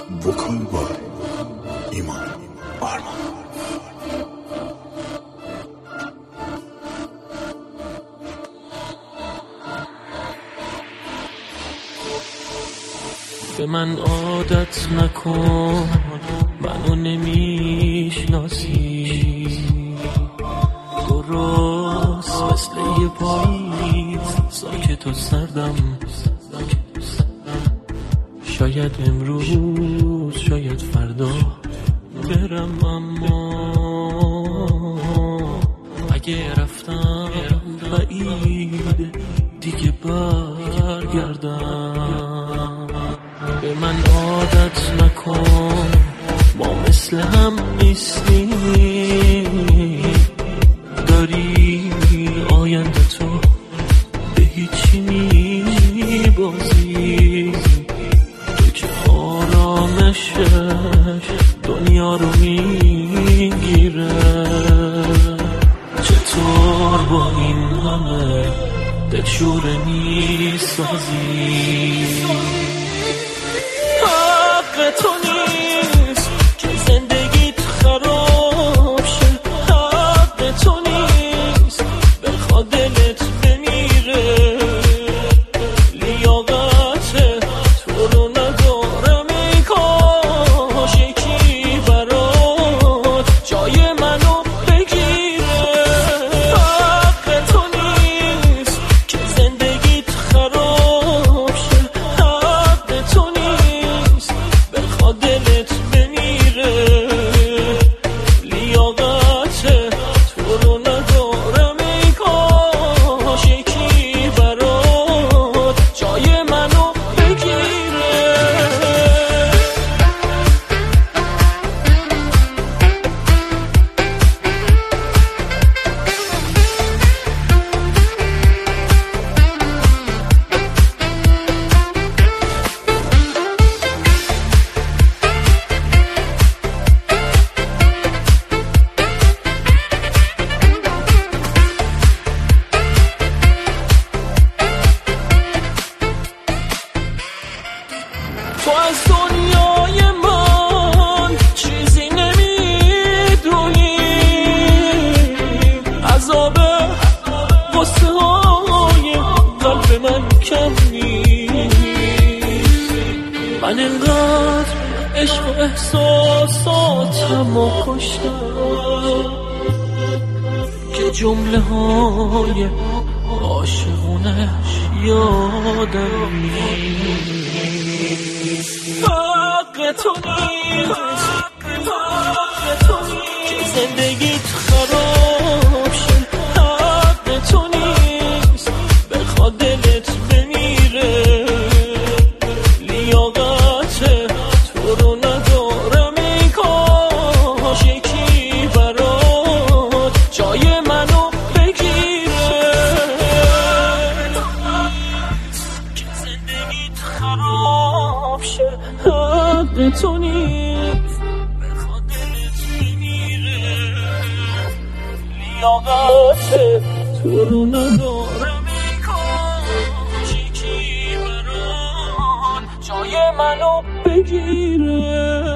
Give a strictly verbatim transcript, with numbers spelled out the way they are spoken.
وکال بای ایمان آرمان. به من عادت نکن، منو نمیشناسی، درست مثل یه پاییز ساکت و سردم. شاید امروز شاید فردا برم، اما اگه رفتم بعید دیگه برگردم. به من عادت نکن، ما مثل هم نیستیم، داری آینده تو به هیچی میبازی، تو که آرامشش دنیا رو میگیره. چطور با این همه دلشوره میسازی؟ حق تو نیست که زندگیت خراب شه، حق تو نیست بخواد دلت بمیره. لیاقت تو رو ندارم، ای کاش یکی برات جای منو بگیره. حق تو نیست که زندگیت خراب شه، حق تو نیست بخواد دلت بمیره. لیاقت تو رو ندارم، ای کاش یکی برات جای منو بگیره. تو از دنیای من چیزی نمیدونی، عذاب غصه های قلب من کم نیست. من انقدر عشق و احساساتم و کشتم که جمله های عاشقونش یادم نیست. حق تو نیست، حق تو نیست که زندگیت خراب شه، حق تو نیست بخواد دلت بمیره. لیاقت تو رو ندارم، ای کاش یکی برات جای منو بگیره. که زندگیت خراب شه، حق تو نیست بخواد دلت بمیره. لیاقت تو رو ندارم، ای کاش یکی برات جای منو بگیره.